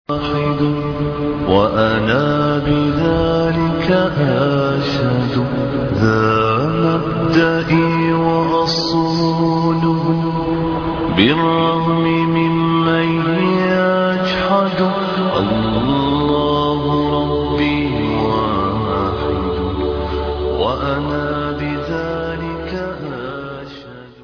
واحد وأنا بذلك أشهد ذا مبدئي وأصوله بالرغم ممن يجحد الله ربي واحد وأنا بذلك أشهد.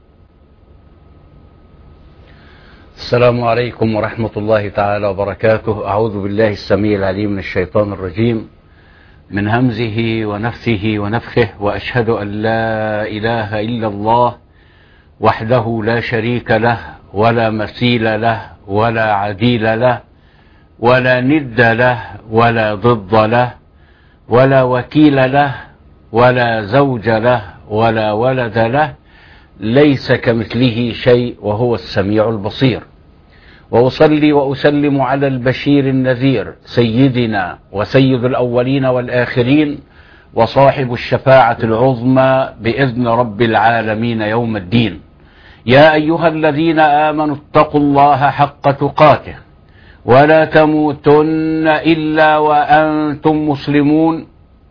السلام عليكم ورحمة الله تعالى وبركاته. أعوذ بالله السميع العليم من الشيطان الرجيم من همزه ونفثه ونفخه، وأشهد أن لا إله إلا الله وحده لا شريك له ولا مثيل له ولا عديل له ولا ند له ولا ضد له ولا وكيل له ولا زوج له ولا ولد له، ليس كمثله شيء وهو السميع البصير. وأصلي وأسلم على البشير النذير سيدنا وسيد الأولين والآخرين وصاحب الشفاعة العظمى بإذن رب العالمين يوم الدين. يا أيها الذين آمنوا اتقوا الله حق تقاته ولا تموتن إلا وأنتم مسلمون.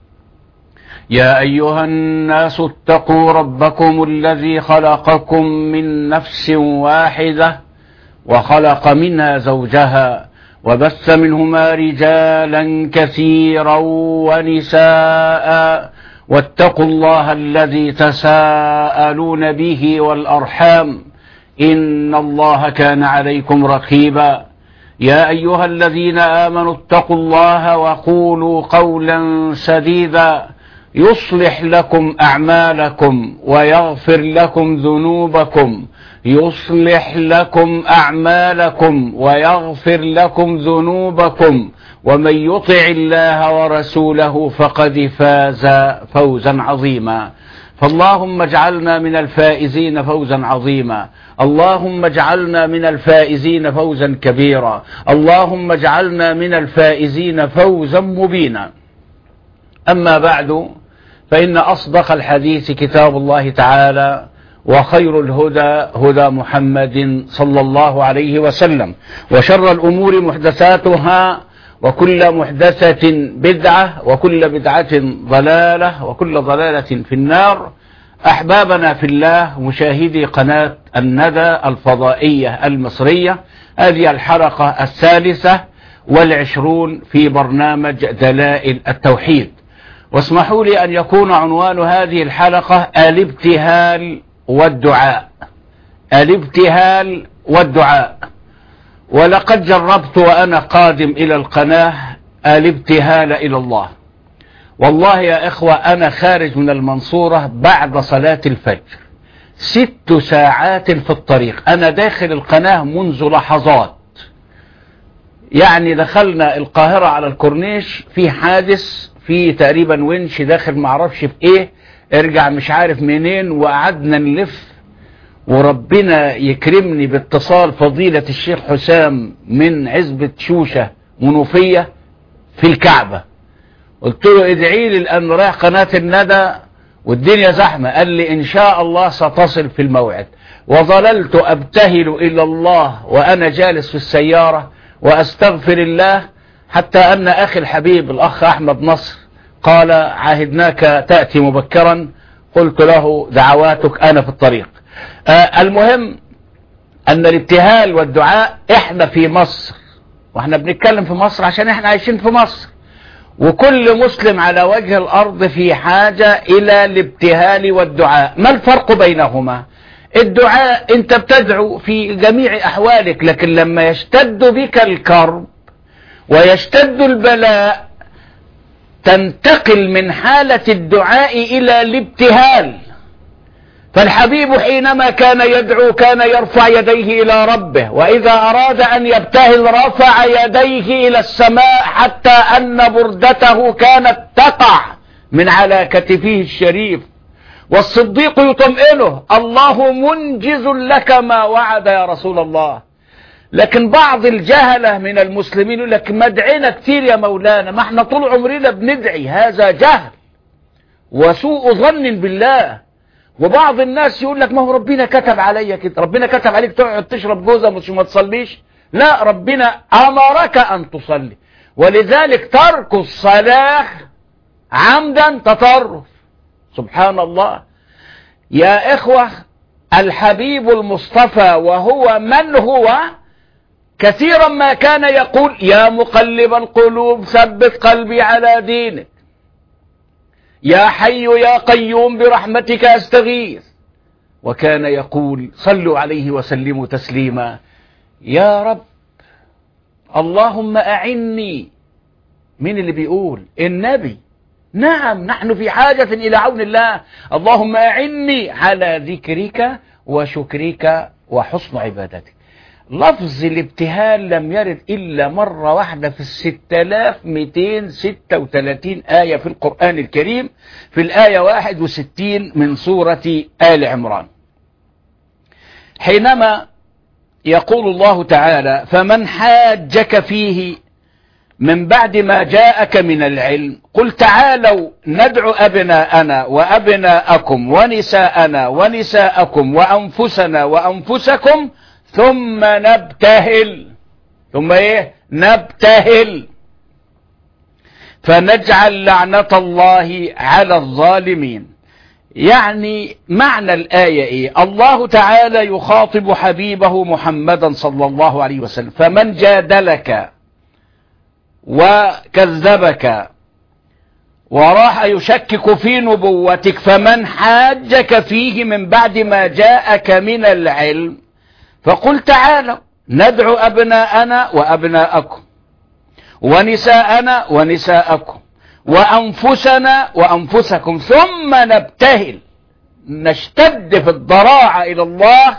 يا أيها الناس اتقوا ربكم الذي خلقكم من نفس واحدة وخلق منها زوجها وبث منهما رجالا كثيرا ونساء، واتقوا الله الذي تساءلون به والأرحام إن الله كان عليكم رقيبا. يا أيها الذين آمنوا اتقوا الله وقولوا قولا سديدا يصلح لكم أعمالكم ويغفر لكم ذنوبكم يصلح لكم أعمالكم ويغفر لكم ذنوبكم، ومن يطع الله ورسوله فقد فاز فوزا عظيما. فاللهم اجعلنا من الفائزين فوزا عظيما، اللهم اجعلنا من الفائزين فوزا كبيرا، اللهم اجعلنا من الفائزين فوزا مبينا. أما بعد، فإن أصدق الحديث كتاب الله تعالى، وخير الهدى هدى محمد صلى الله عليه وسلم، وشر الأمور محدثاتها، وكل محدثة بدعة، وكل بدعة ضلالة، وكل ضلالة في النار. أحبابنا في الله، مشاهدي قناة الندى الفضائية المصرية، هذه الحلقة 23 في برنامج دلائل التوحيد. واسمحوا لي أن يكون عنوان هذه الحلقة الابتهال والدعاء. الابتهال والدعاء. ولقد جربت وأنا قادم إلى القناة الابتهال إلى الله. والله يا إخوة، أنا خارج من المنصورة بعد صلاة الفجر 6 ساعات في الطريق. أنا داخل القناة منذ لحظات، يعني دخلنا القاهرة على الكورنيش في حادث، في تقريبا ونش داخل معرفش في ايه، ارجع مش عارف منين، وقعدنا نلف. وربنا يكرمني باتصال فضيلة الشيخ حسام من عزبة شوشة منوفية في الكعبة. قلت له ادعي لي لأن رايح قناة الندى والدنيا زحمة. قال لي إن شاء الله ستصل في الموعد. وظللت أبتهل إلى الله وأنا جالس في السيارة وأستغفر الله، حتى أن أخي الحبيب الأخ أحمد نصر قال عاهدناك تأتي مبكرا. قلت له دعواتك أنا في الطريق. المهم أن الابتهال والدعاء، إحنا في مصر، وإحنا بنتكلم في مصر عشان إحنا عايشين في مصر، وكل مسلم على وجه الأرض في حاجة إلى الابتهال والدعاء. ما الفرق بينهما؟ الدعاء أنت بتدعو في جميع أحوالك، لكن لما يشتد بك الكرب ويشتد البلاء تنتقل من حالة الدعاء إلى الابتهال. فالحبيب حينما كان يدعو كان يرفع يديه إلى ربه، وإذا أراد أن يبتهل رفع يديه إلى السماء، حتى أن بردته كانت تقع من على كتفه الشريف. والصديق يطمئنه: الله منجز لك ما وعد يا رسول الله. لكن بعض الجهلة من المسلمين يقول لك ما دعينا كتير يا مولانا، ما احنا طول عمرنا بندعي. هذا جهل وسوء ظن بالله. وبعض الناس يقول لك ما هو ربنا كتب عليا كده، ربنا كتب عليك تقعد تشرب جوزة مش ما تصليش. لا، ربنا أمرك أن تصلي، ولذلك ترك الصلاة عمدا تطرف. سبحان الله يا إخوة. الحبيب المصطفى وهو من هو كثيرا ما كان يقول يا مقلب القلوب ثبت قلبي على دينك، يا حي يا قيوم برحمتك أستغيث. وكان يقول صلوا عليه وسلموا تسليما يا رب اللهم أعني. مين اللي بيقول؟ النبي. نعم، نحن في حاجة إلى عون الله. اللهم أعني على ذكرك وشكرك وحسن عبادتك. لفظ الابتهال لم يرد إلا مرة واحدة في 6236 آية في القرآن الكريم، في الآية 61 من سورة آل عمران، حينما يقول الله تعالى فمن حاجك فيه من بعد ما جاءك من العلم قل تعالوا ندعو أبناءنا وأبناءكم ونساءنا ونساءكم وأنفسنا وأنفسكم ثم نبتهل. ثم ايه؟ نبتهل فنجعل لعنة الله على الظالمين. يعني معنى الآية ايه؟ الله تعالى يخاطب حبيبه محمدا صلى الله عليه وسلم فمن جادلك وكذبك وراح يشكك في نبوتك فمن حاجك فيه من بعد ما جاءك من العلم فقل تعالوا ندعو أبناءنا وأبناءكم ونساءنا ونساءكم وأنفسنا وأنفسكم ثم نبتهل، نشتد في الضراعة إلى الله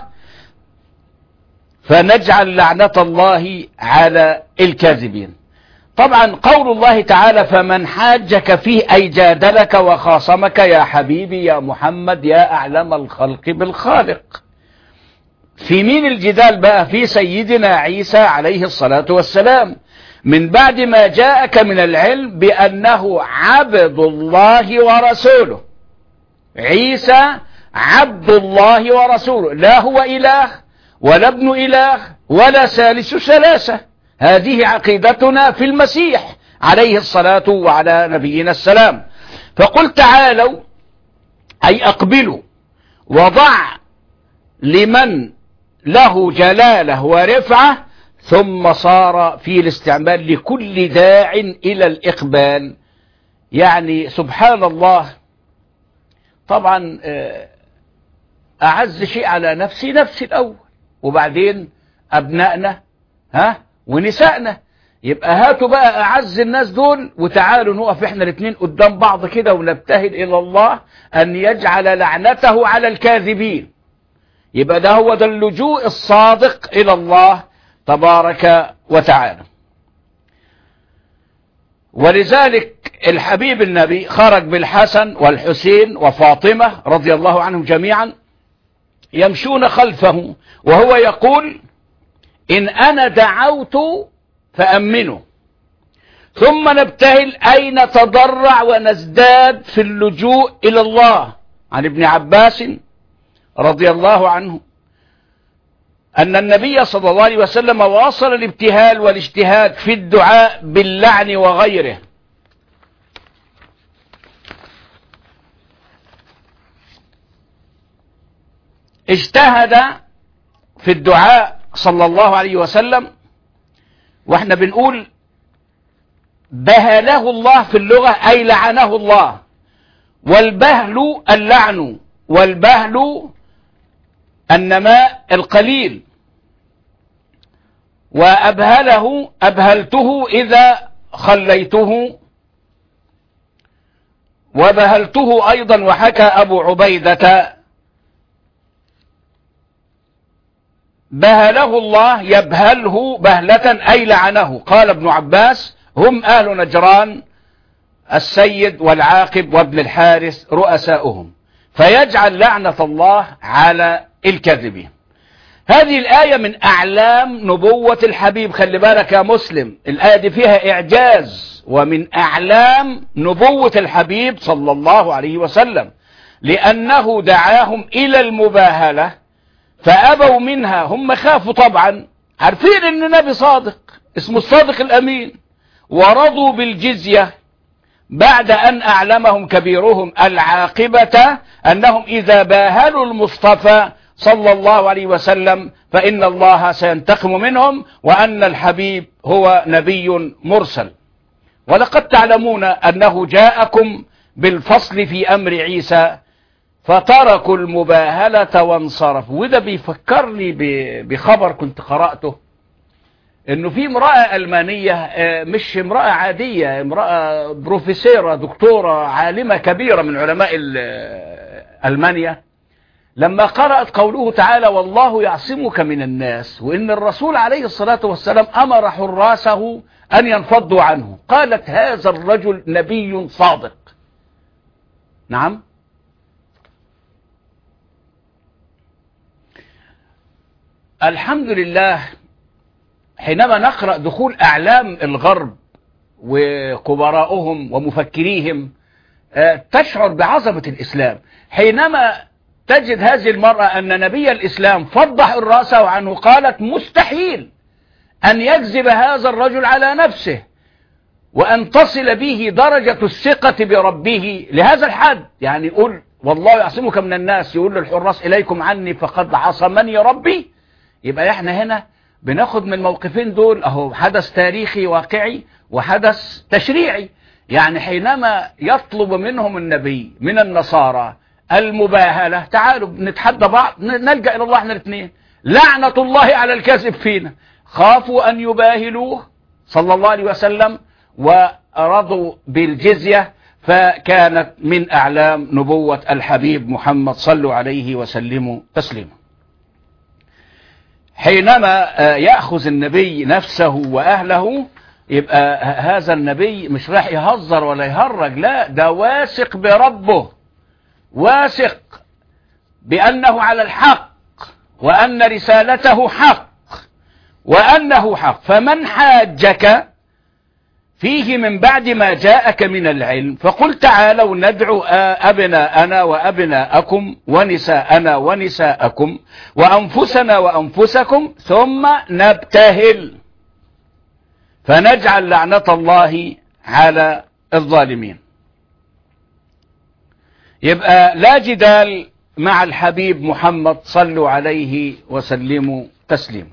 فنجعل لعنة الله على الكاذبين. طبعا قول الله تعالى فمن حاجك فيه أي جادلك وخاصمك يا حبيبي يا محمد يا أعلم الخلق بالخالق. في مين الجدال بقى؟ في سيدنا عيسى عليه الصلاة والسلام من بعد ما جاءك من العلم بأنه عبد الله ورسوله. عيسى عبد الله ورسوله، لا هو إله ولا ابن إله ولا ثالث ثلاثة. هذه عقيدتنا في المسيح عليه الصلاة وعلى نبينا السلام. فقل تعالوا أي أقبلوا وضع لمن له جلالة ورفعة، ثم صار في الاستعمال لكل داع إلى الإقبال. يعني سبحان الله. طبعا أعز شيء على نفسي الأول، وبعدين أبنائنا ونسائنا. يبقى هاتوا بقى أعز الناس دول وتعالوا نقف احنا الاثنين قدام بعض كده ونبتهل إلى الله أن يجعل لعنته على الكاذبين. يبقى ده هو اللجوء الصادق إلى الله تبارك وتعالى. ولذلك الحبيب النبي خرج بالحسن والحسين وفاطمة رضي الله عنهم جميعا يمشون خلفه وهو يقول إن أنا دعوت فأمنوا ثم نبتهل أي نتضرع ونزداد في اللجوء إلى الله. عن ابن عباس رضي الله عنه أن النبي صلى الله عليه وسلم واصل الابتهال والاجتهاد في الدعاء باللعن وغيره. اجتهد في الدعاء صلى الله عليه وسلم، واحنا بنقول بهله الله في اللغة أي لعنه الله، والبهل اللعن، والبهل النماء القليل، وأبهله أبهلته إذا خليته، وبهلته أيضا. وحكى أبو عبيدة بهله الله يبهله بهلة أي لعنه. قال ابن عباس هم أهل نجران السيد والعاقب وابن الحارث رؤساؤهم، فيجعل لعنة الله على الكاذبين. هذه الآية من أعلام نبوة الحبيب. خلي بالك يا مسلم، الآية دي فيها إعجاز، ومن أعلام نبوة الحبيب صلى الله عليه وسلم، لأنه دعاهم إلى المباهلة فأبوا منها. هم خافوا طبعا عارفين ان نبي صادق اسمه الصادق الامين، ورضوا بالجزية بعد ان اعلمهم كبيرهم العاقبة انهم اذا باهلوا المصطفى صلى الله عليه وسلم فان الله سينتقم منهم، وان الحبيب هو نبي مرسل. ولقد تعلمون انه جاءكم بالفصل في امر عيسى فتركوا المباهلة وانصرفوا. وده بيفكرني بخبر كنت قرأته، انه في امرأة ألمانية، مش امرأة عادية، امرأة بروفيسورة دكتورة عالمة كبيرة من علماء ألمانيا، لما قرأت قوله تعالى والله يعصمك من الناس، وإن الرسول عليه الصلاة والسلام أمر حراسه أن ينفضوا عنه، قالت هذا الرجل نبي صادق. نعم. الحمد لله حينما نقرأ دخول أعلام الغرب وكبراؤهم ومفكريهم تشعر بعظمة الإسلام. حينما تجد هذه المرأة أن نبي الإسلام فضح الرأسه عنه، قالت مستحيل أن يكذب هذا الرجل على نفسه وأن تصل به درجة الثقة بربه لهذا الحد. يعني يقول والله يعصمك من الناس، يقول للحراس إليكم عني فقد عصمني ربي. يبقى احنا هنا بناخد من الموقفين دول اهو حدث تاريخي واقعي وحدث تشريعي. يعني حينما يطلب منهم النبي من النصارى المباهلة، تعالوا نتحدى بعض، نلجأ إلى الله احنا الاثنين، لعنة الله على الكاذب فينا. خافوا أن يباهلوه صلى الله عليه وسلم ورضوا بالجزية، فكانت من أعلام نبوة الحبيب محمد صلوا عليه وسلموا تسليما. حينما يأخذ النبي نفسه وأهله، يبقى هذا النبي مش راح يهزر ولا يهرج، لا، ده واثق بربه، واثق بأنه على الحق، وأن رسالته حق، وأنه حق. فمن حاجك فيه من بعد ما جاءك من العلم فقل تعالوا ندعو أبناءنا وأبناءكم ونساءنا ونساءكم وأنفسنا وأنفسكم ثم نبتهل فنجعل لعنة الله على الظالمين. يبقى لا جدال مع الحبيب محمد صلوا عليه وسلموا تسليما.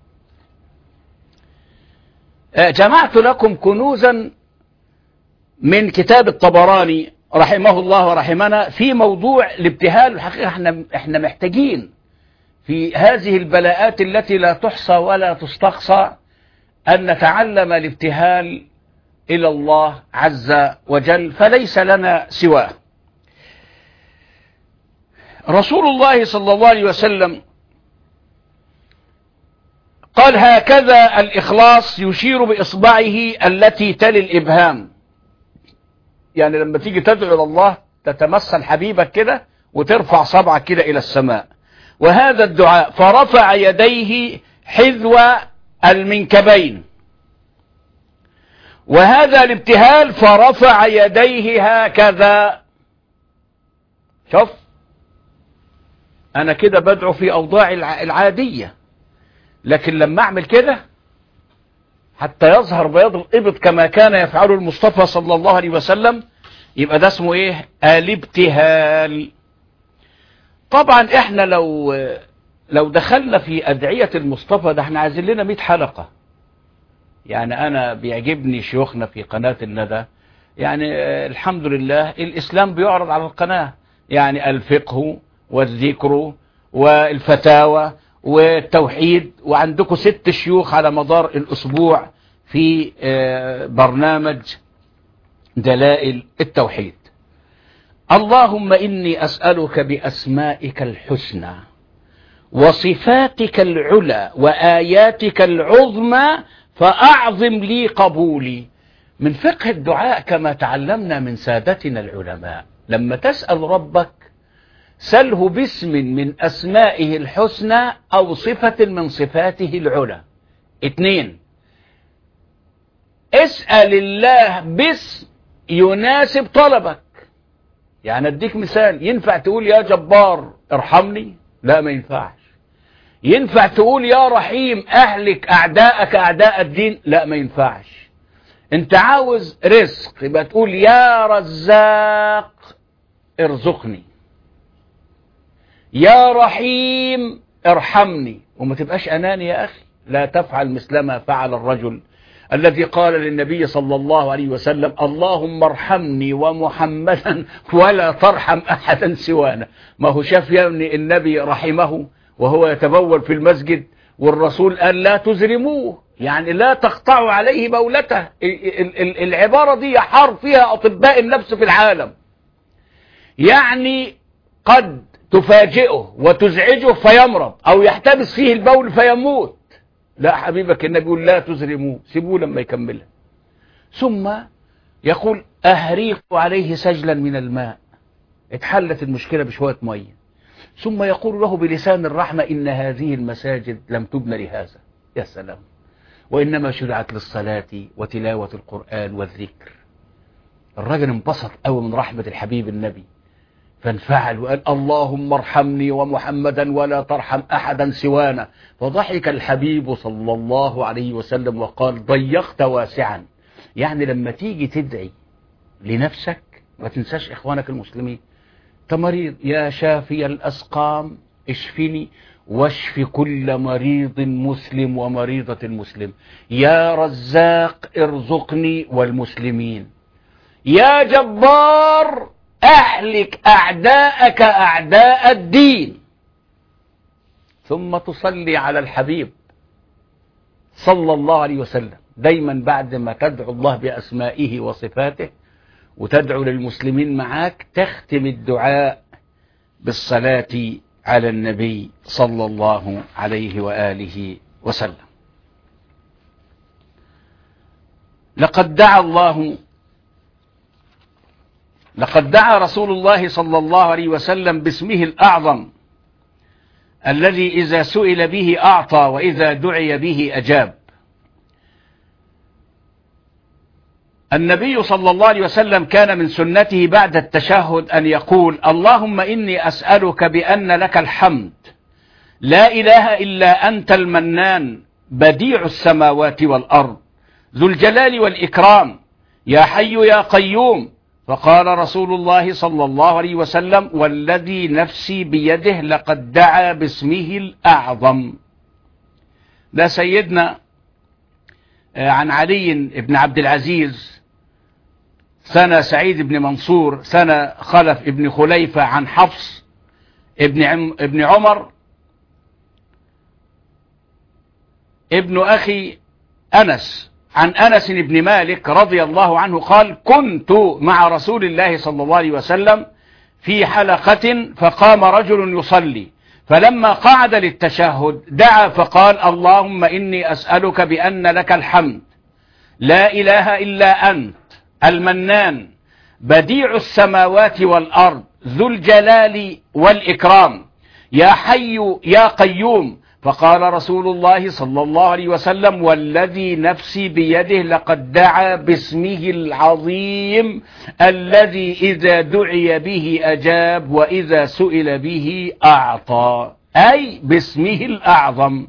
جمعت لكم كنوزا من كتاب الطبراني رحمه الله ورحمنا في موضوع الابتهال. الحقيقة احنا محتاجين في هذه البلاءات التي لا تحصى ولا تستقصى أن نتعلم الابتهال إلى الله عز وجل، فليس لنا سواه. رسول الله صلى الله عليه وسلم قال هكذا الإخلاص، يشير بإصبعه التي تلي الإبهام. يعني لما تيجي تدعو إلى الله تتمثل حبيبك كده وترفع صبعك كده إلى السماء. وهذا الدعاء فرفع يديه حذو المنكبين. وهذا الابتهال فرفع يديه هكذا. شوف أنا كده بدعو في أوضاع العادية، لكن لما أعمل كده حتى يظهر بياض الإبط كما كان يفعله المصطفى صلى الله عليه وسلم، يبقى ده اسمه إيه؟ الابتهال. طبعا إحنا لو دخلنا في أدعية المصطفى ده احنا عايزين لنا 100 حلقة. يعني أنا بيعجبني شيوخنا في قناة الندى، يعني الحمد لله الإسلام بيعرض على القناة، يعني الفقه والذكر والفتاوى والتوحيد، وعندكم 6 شيوخ على مدار الأسبوع في برنامج دلائل التوحيد. اللهم إني أسألك بأسمائك الحسنى وصفاتك العلى وآياتك العظمى فأعظم لي قبولي. من فقه الدعاء كما تعلمنا من سادتنا العلماء، لما تسأل ربك سله باسم من أسمائه الحسنى أو صفة من صفاته العلى. 2، اسأل الله باسم يناسب طلبك. يعني اديك مثال، ينفع تقول يا جبار ارحمني؟ لا ما ينفعش. ينفع تقول يا رحيم أهلك أعداءك أعداء الدين؟ لا، ما ينفعش. انت عاوز رزق يبقى تقول يا رزاق ارزقني، يا رحيم ارحمني، وما تبقاش أناني يا أخي. لا تفعل مثلما فعل الرجل الذي قال للنبي صلى الله عليه وسلم اللهم ارحمني ومحمدا ولا ترحم أحدا سوانا. ما هو شاف يا ابني النبي رحمه وهو يتبول في المسجد، والرسول قال لا تزرموه، يعني لا تقطعوا عليه بولته. العبارة دي حار فيها أطباء النفس في العالم، يعني قد تفاجئه وتزعجه فيمرض، أو يحتبس فيه البول فيموت. لا حبيبك النبي يقول لا تزرموه، سيبوه لما يكملها. ثم يقول أهريق عليه سجلا من الماء، اتحلت المشكلة بشوية مية. ثم يقول له بلسان الرحمة إن هذه المساجد لم تبنى لهذا، يا سلام، وإنما شرعت للصلاة وتلاوة القرآن والذكر. الرجل انبسط قوي من رحمة الحبيب النبي، فانفعل وقال اللهم ارحمني ومحمدا ولا ترحم أحدا سوانا. فضحك الحبيب صلى الله عليه وسلم وقال ضيقت واسعا، يعني لما تيجي تدعي لنفسك ما تنساش إخوانك المسلمين. مريض يا شافي الأسقام اشفني واشف كل مريض مسلم ومريضة مسلم، يا رزاق ارزقني والمسلمين، يا جبار أهلك أعداءك أعداء الدين. ثم تصلي على الحبيب صلى الله عليه وسلم. دايما بعد ما تدعو الله بأسمائه وصفاته وتدعو للمسلمين معاك، تختم الدعاء بالصلاة على النبي صلى الله عليه وآله وسلم. لقد دعا رسول الله صلى الله عليه وسلم باسمه الأعظم الذي إذا سئل به أعطى وإذا دعي به أجاب. النبي صلى الله عليه وسلم كان من سنته بعد التشهد أن يقول اللهم إني أسألك بأن لك الحمد لا إله إلا أنت المنان بديع السماوات والأرض ذو الجلال والإكرام يا حي يا قيوم. فقال رسول الله صلى الله عليه وسلم والذي نفسي بيده لقد دعا باسمه الأعظم. ده سيدنا عن علي بن عبد العزيز سنة سعيد بن منصور سنة خلف ابن خليفة عن حفص ابن عمر ابن أخي أنس عن أنس بن مالك رضي الله عنه قال كنت مع رسول الله صلى الله عليه وسلم في حلقة فقام رجل يصلي فلما قعد للتشهد دعا فقال اللهم إني أسألك بأن لك الحمد لا إله إلا أنت المنان بديع السماوات والأرض ذو الجلال والإكرام يا حي يا قيوم. فقال رسول الله صلى الله عليه وسلم والذي نفسي بيده لقد دعا باسمه العظيم الذي إذا دعي به أجاب وإذا سئل به أعطى، أي باسمه الأعظم.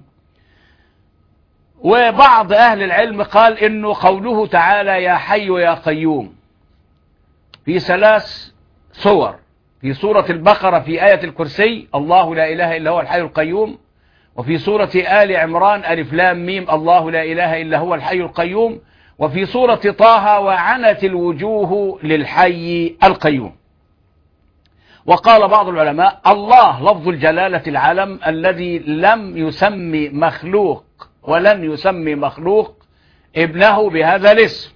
وبعض أهل العلم قال إنه قوله تعالى يا حي يا قيوم في 3 صور، في سورة البقرة في آية الكرسي الله لا إله إلا هو الحي القيوم، وفي سورة آل عمران ألف لام ميم الله لا إله إلا هو الحي القيوم، وفي سورة طه وعنت الوجوه للحي القيوم. وقال بعض العلماء الله لفظ الجلالة العلم الذي لم يسمي مخلوق ولن يسمي مخلوق ابنه بهذا الاسم.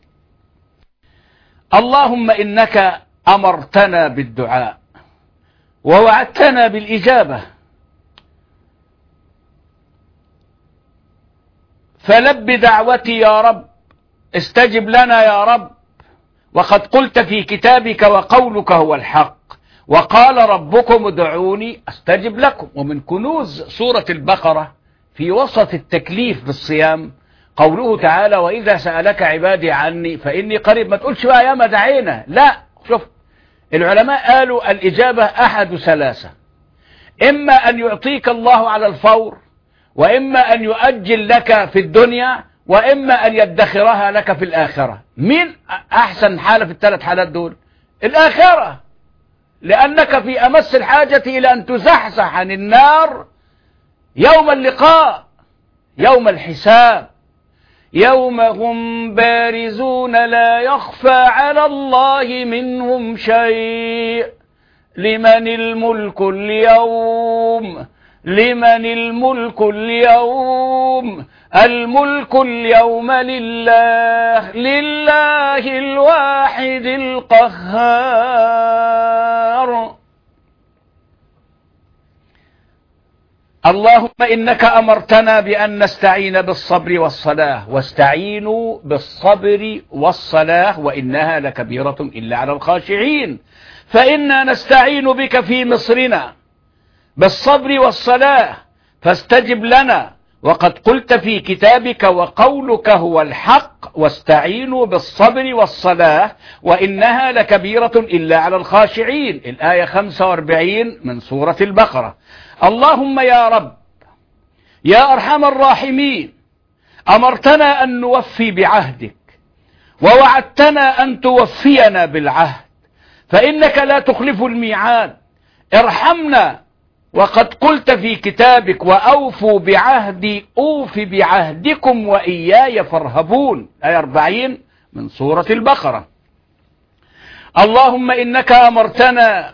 اللهم إنك أمرتنا بالدعاء ووعدتنا بالإجابة فلب دعوتي يا رب استجب لنا يا رب، وقد قلت في كتابك وقولك هو الحق وقال ربكم ادعوني استجب لكم. ومن كنوز سورة البقرة في وسط التكليف بالصيام قوله تعالى وإذا سألك عبادي عني فإني قريب. ما تقولش بقى يا ما دعينا، لا، شوف العلماء قالوا الإجابة أحد 3، إما أن يعطيك الله على الفور وإما أن يؤجل لك في الدنيا، وإما أن يدخرها لك في الآخرة. مين أحسن حالة في الثلاث حالات دول؟ الآخرة، لأنك في أمس الحاجة إلى أن تزحزح عن النار يوم اللقاء، يوم الحساب، يوم هم بارزون لا يخفى على الله منهم شيء. لمن الملك اليوم؟ لمن الملك اليوم؟ الملك اليوم لله، لله الواحد القهار. اللهم إنك أمرتنا بأن نستعين بالصبر والصلاة، واستعينوا بالصبر والصلاة وإنها لكبيرة إلا على الخاشعين. فإنا نستعين بك في مصرنا بالصبر والصلاة، فاستجب لنا، وقد قلت في كتابك وقولك هو الحق، واستعينوا بالصبر والصلاة وإنها لكبيرة إلا على الخاشعين. الآية 45 من سورة البقرة. اللهم يا رب يا أرحم الراحمين، أمرتنا أن نوفي بعهدك، ووعدتنا أن توفينا بالعهد، فإنك لا تخلف الميعاد. ارحمنا، وقد قلت في كتابك وأوفوا بعهدي أوف بعهدكم وإياي فارهبون. آية 40 من سورة البقرة. اللهم إنك أمرتنا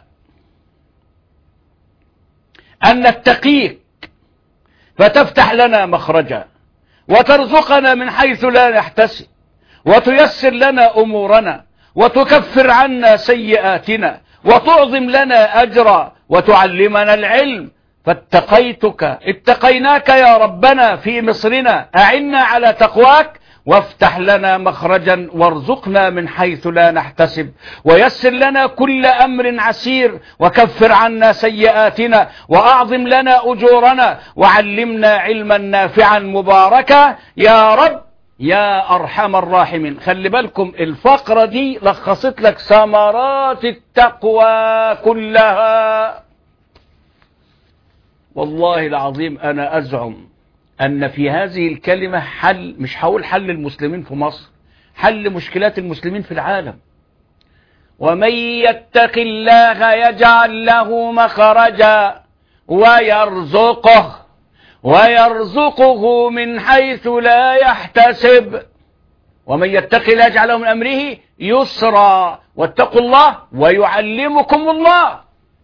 أن نتقيك فتفتح لنا مخرجا، وترزقنا من حيث لا نحتسب، وتيسر لنا أمورنا، وتكفر عنا سيئاتنا، وتعظم لنا أجرا، وتعلمنا العلم. فاتقيتك اتقيناك يا ربنا في مصرنا، أعنا على تقواك، وافتح لنا مخرجا، وارزقنا من حيث لا نحتسب، ويسر لنا كل أمر عسير، وكفر عنا سيئاتنا، وأعظم لنا أجورنا، وعلمنا علما نافعا مباركا يا رب يا أرحم الراحمين. خلي بالكم الفقرة دي لخصت لك ثمرات التقوى كلها. والله العظيم أنا أزعم أن في هذه الكلمة حل، مش هقول حل المسلمين في مصر، حل مشكلات المسلمين في العالم. ومن يتق الله يجعل له مخرجا ويرزقه من حيث لا يحتسب. ومن يتق الله يجعل له من أمره يسرا، واتقوا الله ويعلمكم الله.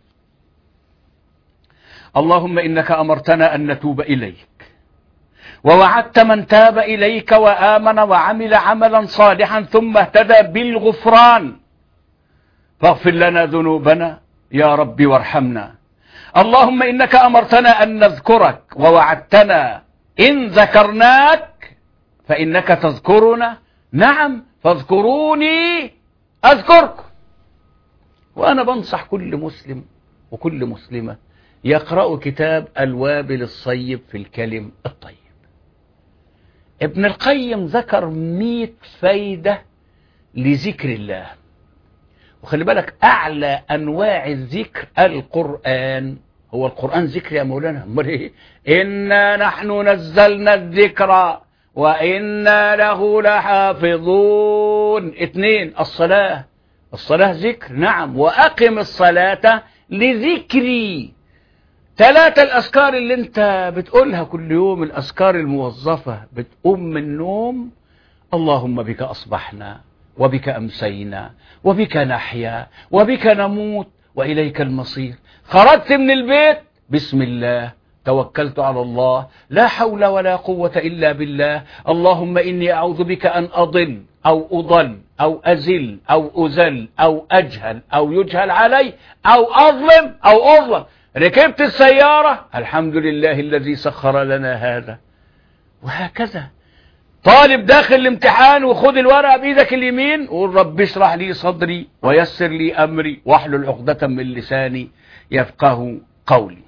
اللهم إنك أمرتنا أن نتوب إليك، ووعدت من تاب إليك وآمن وعمل عملا صالحا ثم اهتدى بالغفران، فاغفر لنا ذنوبنا يا رب وارحمنا. اللهم إنك أمرتنا أن نذكرك، ووعدتنا إن ذكرناك فإنك تذكرنا. نعم، فاذكروني أذكركم. وأنا بنصح كل مسلم وكل مسلمة يقرأ كتاب الوابل الصيب في الكلم الطيب. ابن القيم ذكر 100 فايدة لذكر الله. وخلي بالك أعلى أنواع الذكر القرآن. هو القرآن ذكر يا مولانا؟ امال ايه؟ إنا نحن نزلنا الذكر وإنا له لحافظون. 2 الصلاة ذكر، نعم، وأقم الصلاة لذكري. 3 الأذكار اللي انت بتقولها كل يوم، الأذكار الموظفة. بتقوم من النوم اللهم بك أصبحنا وبك أمسينا وبك نحيا وبك نموت وإليك المصير. خرجت من البيت بسم الله توكلت على الله، لا حول ولا قوة إلا بالله. اللهم إني أعوذ بك أن أضل أو أضل أو أزل أو أزل أو أجهل أو يجهل علي أو أظلم. ركبت السيارة، الحمد لله الذي سخر لنا هذا. وهكذا طالب داخل الامتحان وخد الورقة بإيدك اليمين وقول رب اشرح لي صدري ويسر لي أمري واحلل عقدة من لساني يفقه قولي.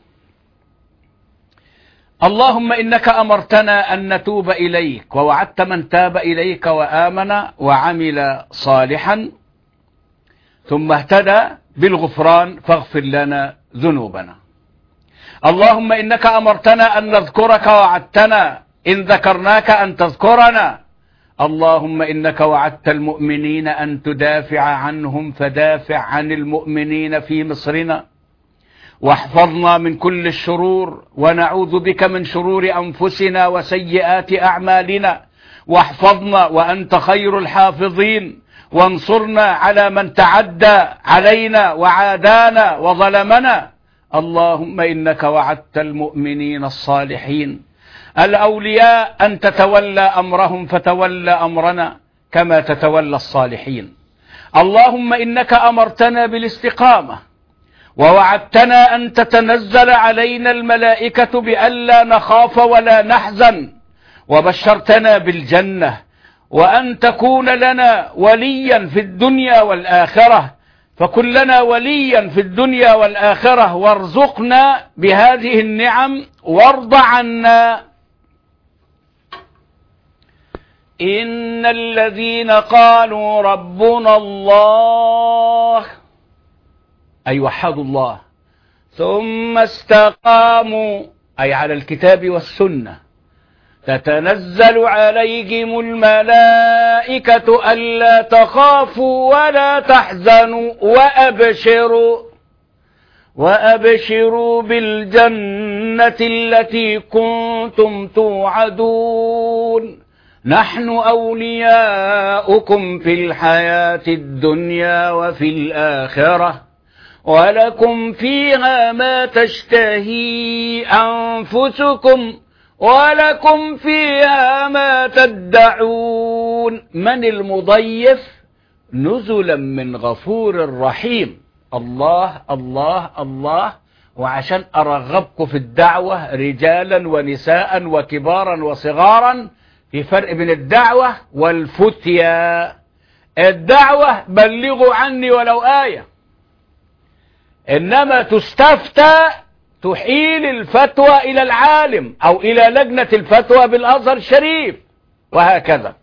اللهم إنك أمرتنا أن نتوب إليك، ووعدت من تاب إليك وآمن وعمل صالحا ثم اهتدى بالغفران فاغفر لنا ذنوبنا. اللهم إنك أمرتنا أن نذكرك ووعدتنا إن ذكرناك أن تذكرنا. اللهم إنك وعدت المؤمنين أن تدافع عنهم فدافع عن المؤمنين في مصرنا، واحفظنا من كل الشرور، ونعوذ بك من شرور أنفسنا وسيئات أعمالنا، واحفظنا وأنت خير الحافظين، وانصرنا على من تعدى علينا وعادانا وظلمنا. اللهم إنك وعدت المؤمنين الصالحين الأولياء أن تتولى أمرهم فتولى أمرنا كما تتولى الصالحين. اللهم إنك أمرتنا بالاستقامة، ووعدتنا أن تتنزل علينا الملائكة بألا نخاف ولا نحزن، وبشرتنا بالجنة، وأن تكون لنا وليا في الدنيا والآخرة، فكن لنا وليا في الدنيا والآخرة، وارزقنا بهذه النعم وارض عنا. إن الذين قالوا ربنا الله أي وحدوا الله ثم استقاموا أي على الكتاب والسنة تتنزل عليهم الملائكة ألا تخافوا ولا تحزنوا وأبشروا بالجنة التي كنتم توعدون. نحن أولياؤكم في الحياة الدنيا وفي الآخرة، ولكم فيها ما تشتهي أنفسكم ولكم فيها ما تدعون. من المضيف؟ نزلا من غفور رحيم. الله الله الله. وعشان أرغبكم في الدعوة رجالا ونساء وكبارا وصغارا، في فرق بين الدعوة والفتيا. الدعوة بلغوا عني ولو آية، إنما تستفتى تحيل الفتوى إلى العالم أو إلى لجنة الفتوى بالأزهر الشريف، وهكذا.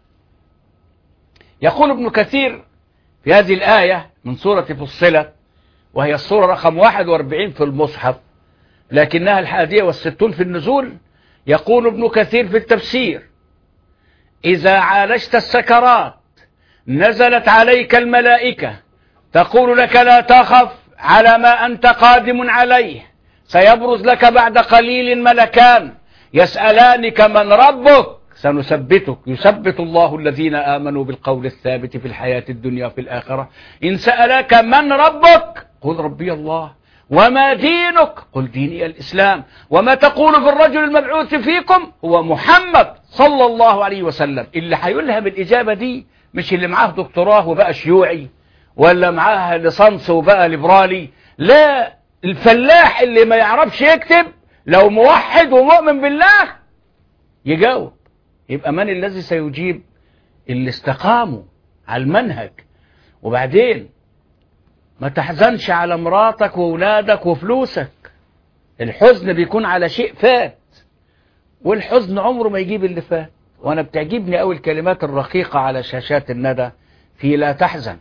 يقول ابن كثير في هذه الآية من سورة فصلت، وهي السورة رقم 41 في المصحف لكنها 61 في النزول. يقول ابن كثير في التفسير: إذا عالجت السكرات نزلت عليك الملائكة تقول لك لا تخف على ما أنت قادم عليه، سيبرز لك بعد قليل ملكان يسألانك من ربك، سنثبتك، يثبت الله الذين آمنوا بالقول الثابت في الحياة الدنيا وفي الآخرة. إن سألك من ربك قل ربي الله. وما دينك قل ديني الإسلام. وما تقول في الرجل المبعوث فيكم هو محمد صلى الله عليه وسلم. اللي هيلهم الإجابة دي مش اللي معاه دكتوراه وبقى شيوعي، ولا معاه ليسانس وبقى ليبرالي، لا، الفلاح اللي ما يعرفش يكتب لو موحد ومؤمن بالله يجاوب. يبقى من الذي سيجيب؟ اللي استقاموا على المنهج. وبعدين ما تحزنش على مراتك وولادك وفلوسك. الحزن بيكون على شيء فات، والحزن عمره ما يجيب اللي فات. وانا بتعجبني قوي الكلمات الرقيقة على شاشات الندى في لا تحزن.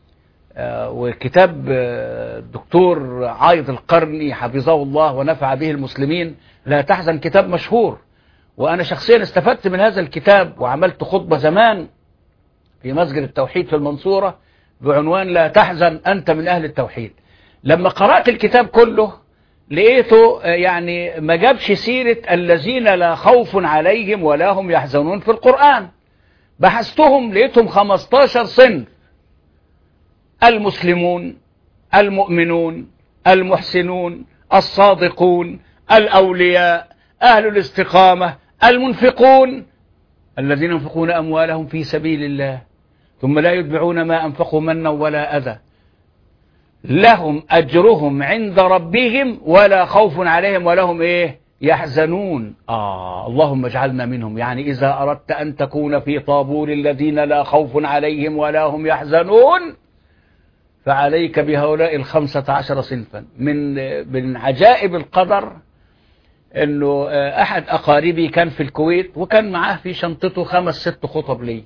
وكتاب الدكتور عايض القرني حفظه الله ونفع به المسلمين، لا تحزن، كتاب مشهور. وأنا شخصيا استفدت من هذا الكتاب، وعملت خطبة زمان في مسجد التوحيد في المنصورة بعنوان لا تحزن أنت من أهل التوحيد. لما قرأت الكتاب كله لقيته يعني ما جابش سيرة الذين لا خوف عليهم ولا هم يحزنون في القرآن. بحثتهم لقيتهم 15 صنف: المسلمون، المؤمنون، المحسنون، الصادقون، الأولياء، أهل الاستقامة، المنفقون، الذين ينفقون أموالهم في سبيل الله ثم لا يتبعون ما أنفقوا منا ولا أذى، لهم أجرهم عند ربهم ولا خوف عليهم ولا هم يحزنون. اللهم اجعلنا منهم. يعني إذا أردت أن تكون في طابور الذين لا خوف عليهم ولا هم فعليك بهؤلاء 15 صنفا. من عجائب القدر انه احد اقاربي كان في الكويت، وكان معاه في شنطته 5-6 خطب لي.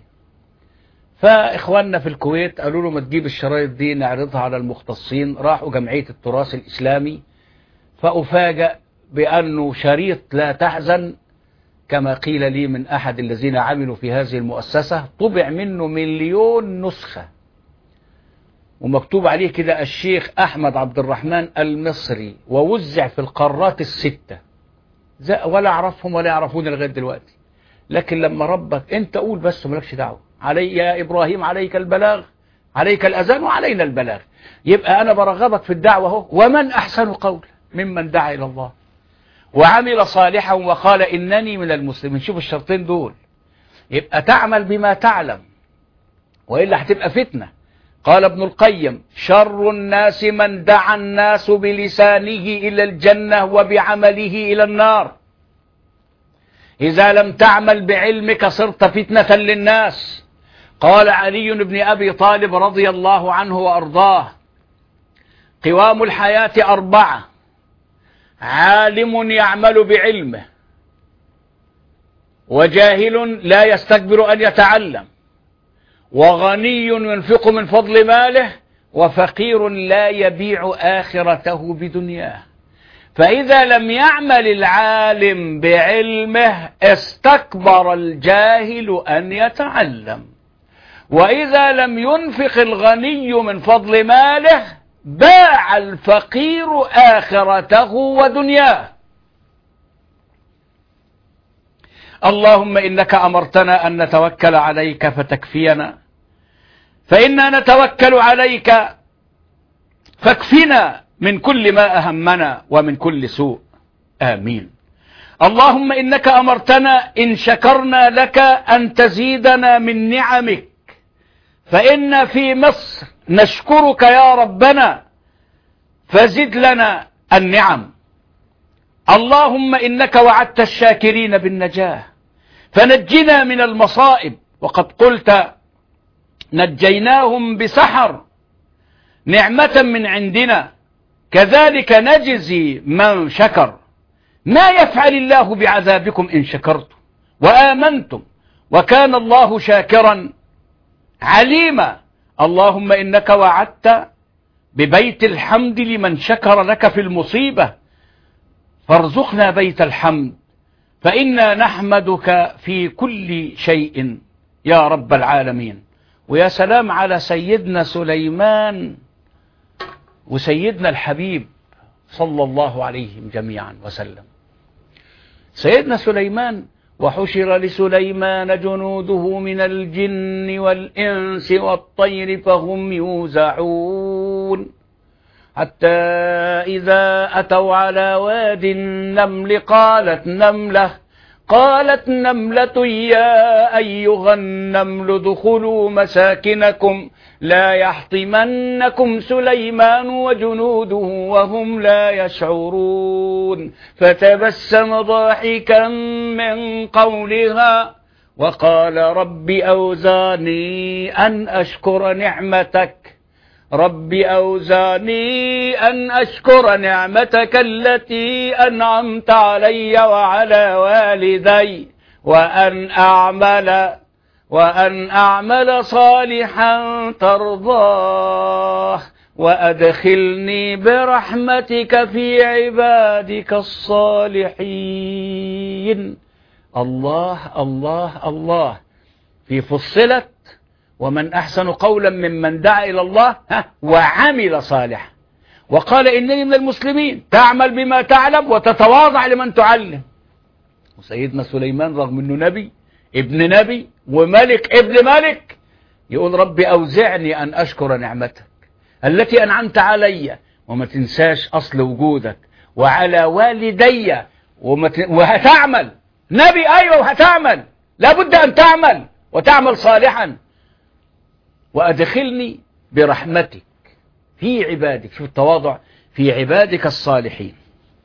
فاخواننا في الكويت قالوا له ما تجيب الشرايط دي نعرضها على المختصين. راحوا جمعية التراث الاسلامي، فأفاجأ بأنه شريط لا تحزن، كما قيل لي من أحد الذين عملوا في هذه المؤسسة، طبع منه 1,000,000 نسخة، ومكتوب عليه كده الشيخ أحمد عبد الرحمن المصري، ووزع في القارات الستة، ولا أعرفهم ولا يعرفون لغاية دلوقتي. لكن لما ربك أنت قول بس مالكش دعوة، علي يا إبراهيم عليك البلاغ، عليك الأذان وعلينا البلاغ. يبقى أنا برغبك في الدعوة اهو. ومن أحسن قول ممن دعا إلى الله وعمل صالحا وقال إنني من المسلمين. شوف الشرطين دول، يبقى تعمل بما تعلم وإلا هتبقى فتنة. قال ابن القيم: شر الناس من دعا الناس بلسانه إلى الجنة وبعمله إلى النار. إذا لم تعمل بعلمك صرت فتنة للناس. قال علي بن أبي طالب رضي الله عنه وأرضاه: قوام الحياة 4: عالم يعمل بعلمه، وجاهل لا يستكبر أن يتعلم، وغني ينفق من فضل ماله، وفقير لا يبيع آخرته بدنياه. فإذا لم يعمل العالم بعلمه استكبر الجاهل أن يتعلم، وإذا لم ينفق الغني من فضل ماله باع الفقير آخرته ودنياه. اللهم إنك أمرتنا أن نتوكل عليك فتكفينا، فإنا نتوكل عليك فاكفنا من كل ما أهمنا ومن كل سوء. آمين. اللهم إنك أمرتنا إن شكرنا لك أن تزيدنا من نعمك، فإن في مصر نشكرك يا ربنا فزد لنا النعم. اللهم إنك وعدت الشاكرين بالنجاة فنجنا من المصائب، وقد قلت نجيناهم بسحر نعمة من عندنا، كذلك نجزي من شكر. ما يفعل الله بعذابكم إن شكرتم وآمنتم وكان الله شاكرا عليما. اللهم إنك وعدت ببيت الحمد لمن شكر لك في المصيبة، فارزقنا بيت الحمد، فإنا نحمدك في كل شيء يا رب العالمين. ويا سلام على سيدنا سليمان وسيدنا الحبيب صلى الله عليهم جميعا وسلم. سيدنا سليمان: وحشر لسليمان جنوده من الجن والإنس والطير فهم يوزعون، حتى إذا أتوا على واد النمل قالت نملة يا أيها النمل ادخلوا مساكنكم لا يحطمنكم سليمان وجنوده وهم لا يشعرون، فتبسم ضاحكا من قولها وقال رب أوزعني أن أشكر نعمتك التي أنعمت علي وعلى والدي وأن أعمل صالحا ترضاه وأدخلني برحمتك في عبادك الصالحين. الله الله الله. في فصلت: ومن أحسن قولا ممن دعا إلى الله وعمل صالحا وقال إنني من المسلمين. تعمل بما تعلم وتتواضع لمن تعلم. وسيدنا سليمان رغم أنه نبي ابن نبي وملك ابن ملك يقول ربي أوزعني أن أشكر نعمتك التي أنعمت علي، وما تنساش أصل وجودك، وعلى والدي، وهتعمل نبي. أيوة وهتعمل، لابد أن تعمل وتعمل صالحا. وأدخلني برحمتك في عبادك، شوف التواضع، في عبادك الصالحين.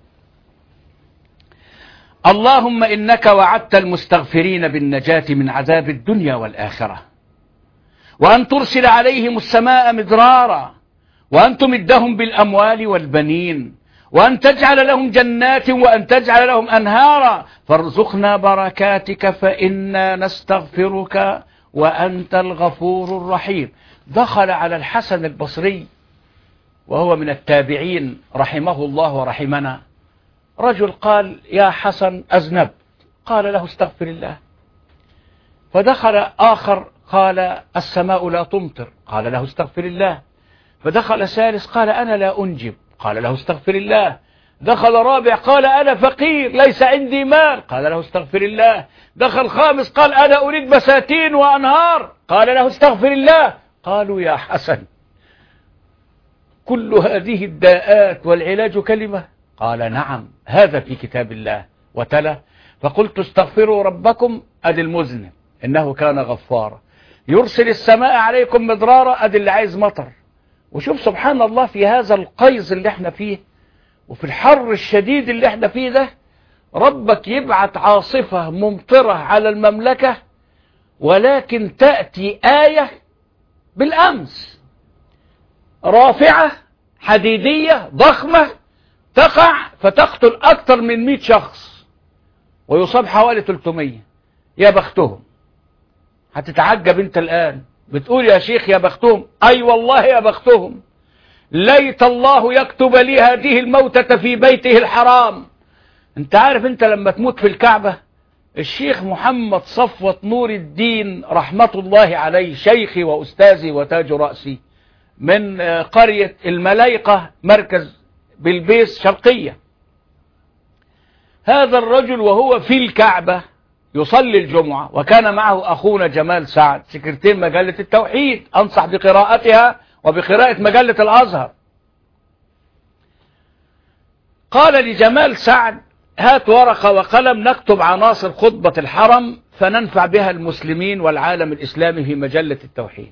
اللهم إنك وعدت المستغفرين بالنجاة من عذاب الدنيا والآخرة، وأن ترسل عليهم السماء مدرارا، وأن تمدهم بالأموال والبنين، وأن تجعل لهم جنات وأن تجعل لهم أنهارا، فارزقنا بركاتك فإنا نستغفرك وأنت الغفور الرحيم. دخل على الحسن البصري وهو من التابعين رحمه الله ورحمنا، رجل قال يا حسن أذنبت، قال له استغفر الله. فدخل آخر قال السماء لا تمطر، قال له استغفر الله. فدخل ثالث قال أنا لا أنجب، قال له استغفر الله. دخل رابع قال أنا فقير ليس عندي مال، قال له استغفر الله. دخل خامس قال أنا أريد بساتين وأنهار، قال له استغفر الله. قالوا يا حسن كل هذه الداءات والعلاج كلمة؟ قال نعم هذا في كتاب الله. وتلا فقلت استغفروا ربكم أدي المذنب إنه كان غفارا يرسل السماء عليكم مدرارا أدي اللي عايز مطر. وشوف سبحان الله في هذا القيظ اللي احنا فيه وفي الحر الشديد اللي احنا فيه ده ربك يبعت عاصفة ممطرة على المملكة، ولكن تأتي آية بالأمس رافعة حديدية ضخمة تقع فتقتل أكثر من 100 شخص ويصاب حوالي 300. يا بختهم. هتتعجب انت الآن بتقول يا شيخ يا بختهم. أي والله يا بختهم. ليت الله يكتب لي هذه الموتة في بيته الحرام. انت عارف انت لما تموت في الكعبة، الشيخ محمد صفوت نور الدين رحمة الله عليه شيخي وأستاذي وتاج رأسي من قرية الملايقة مركز بلبيس شرقية. هذا الرجل وهو في الكعبة يصلي الجمعة وكان معه أخونا جمال سعد سكرتير مجلة التوحيد، أنصح بقراءتها وبقراءة مجلة الأزهر. قال لجمال سعد هات ورقة وقلم نكتب عناصر خطبة الحرم فننفع بها المسلمين والعالم الإسلامي في مجلة التوحيد.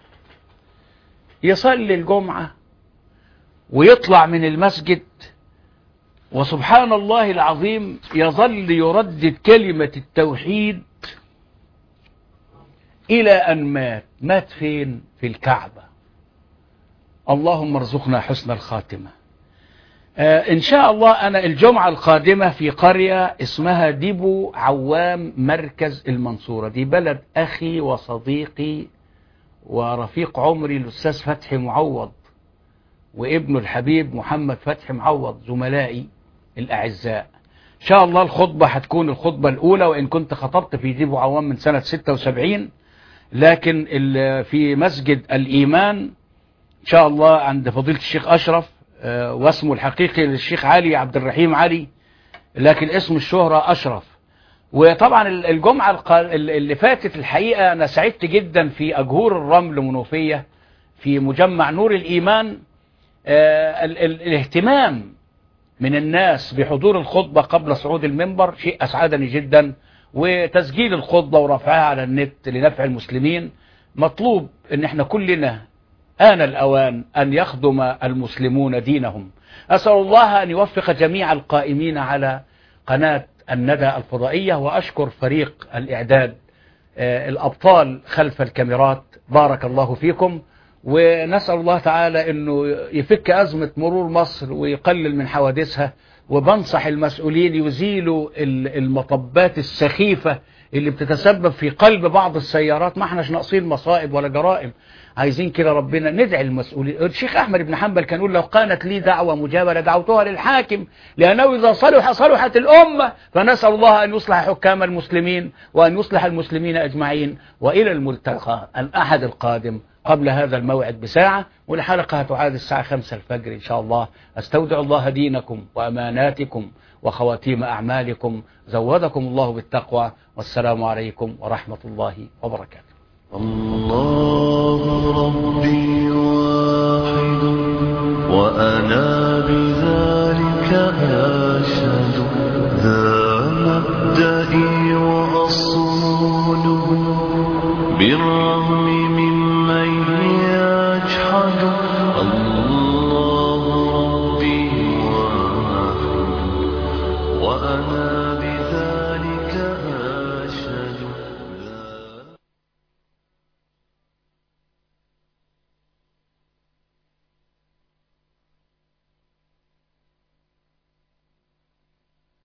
يصلي الجمعة ويطلع من المسجد وسبحان الله العظيم يظل يردد كلمة التوحيد إلى أن مات. مات فين؟ في الكعبة. اللهم ارزقنا حسن الخاتمة. إن شاء الله أنا الجمعة القادمة في قرية اسمها ديبو عوام مركز المنصورة. دي بلد أخي وصديقي ورفيق عمري الأستاذ فتحي معوض وابنه الحبيب محمد فتحي معوض، زملائي الأعزاء. إن شاء الله الخطبة هتكون الخطبة الأولى، وإن كنت خطبت في ديبو عوام من سنة 76، لكن في مسجد الإيمان إن شاء الله عند فضيلة الشيخ أشرف، واسمه الحقيقي للشيخ علي عبد الرحيم علي، لكن اسم الشهرة أشرف. وطبعا الجمعة اللي فاتت الحقيقة أنا سعدت جدا في أجهور الرمل منوفية في مجمع نور الإيمان. الاهتمام من الناس بحضور الخطبة قبل صعود المنبر شيء أسعدني جدا، وتسجيل الخطبة ورفعها على النت لنفع المسلمين. مطلوب ان احنا كلنا آن الأوان أن يخدم المسلمون دينهم. أسأل الله أن يوفق جميع القائمين على قناة الندى الفضائية، وأشكر فريق الإعداد الأبطال خلف الكاميرات، بارك الله فيكم. ونسأل الله تعالى أنه يفك أزمة مرور مصر ويقلل من حوادثها، وبنصح المسؤولين يزيلوا المطبات السخيفة اللي بتتسبب في قلب بعض السيارات. ما احناش ناقصين مصائب ولا جرائم، عايزين كده ربنا ندعي المسؤولين. الشيخ أحمد بن حنبل كان يقول لو كانت لي دعوة مجابة لدعوتها للحاكم، لأنه إذا صلح صلحت الأمة. فنسأل الله أن يصلح حكام المسلمين وأن يصلح المسلمين أجمعين. وإلى الملتقى الأحد القادم قبل هذا الموعد بساعة، والحلقة هتعاد الساعة 5 الفجر إن شاء الله. أستودع الله دينكم وأماناتكم وخواتيم أعمالكم. زودكم الله بالتقوى، والسلام عليكم ورحمة الله وبركاته. الله